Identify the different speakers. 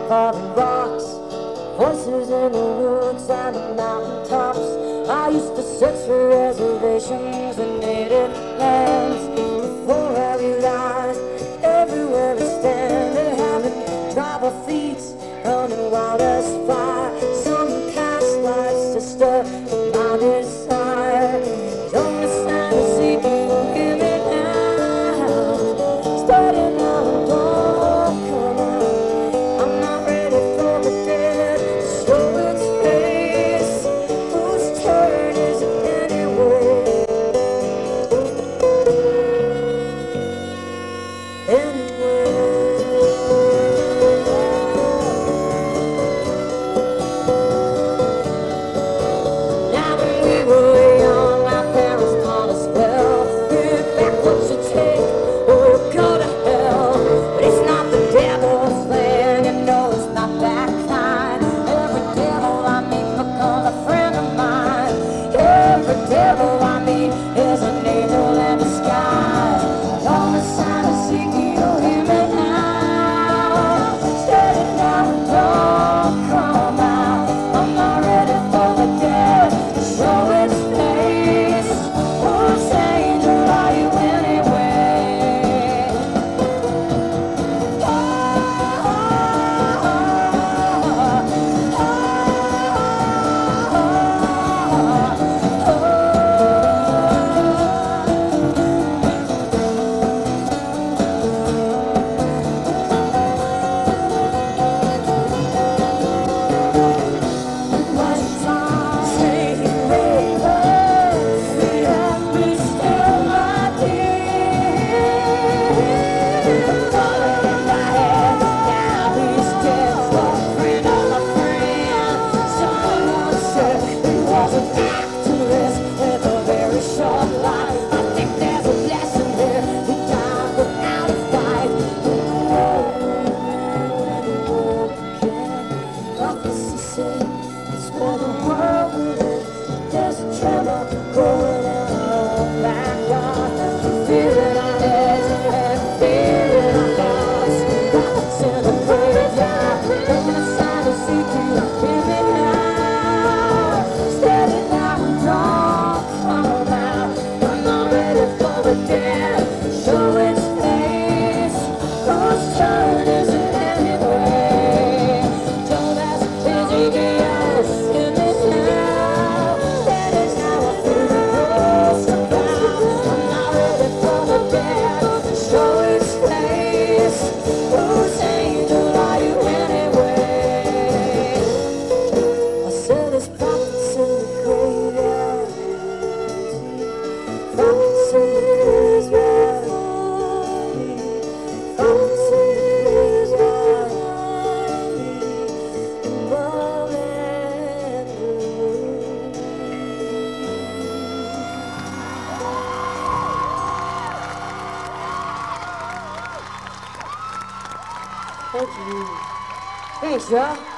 Speaker 1: falling rocks, voices in the woods and the mountain tops. I used to search for reservations and native lands before I realized everywhere we stand they're having tribal feats, running wild as fire. Some cast lights to stir my desire. Don't listen to seeking, hear me now. Starting out, don't come out. I'm not ready for the dead to show its face. Whose turn is it anyway? Now when we were young, our parents taught us well. Give back what you take, or go to hell. But it's not the devil's plan, you know it's not that kind. Every devil I meet becomes a friend of mine. Every devil I meet is an angel in disguise. All the sign of seeking, you'll hear me now. Steady now and don't come out. I'm not ready for the dead to show its face. Whose angel are you anyway? It's where the world is. There's a tremor growing in the backyard. Feel it on edge and feel it on us. Rabbits in the graveyard, making a sign to seek you. Hear me now. Steady now and don't come out. I'm not ready for the dead. Show its face. Whose turn is it anyway? Don't ask Ezekiel. Thank you. Thanks, y'all.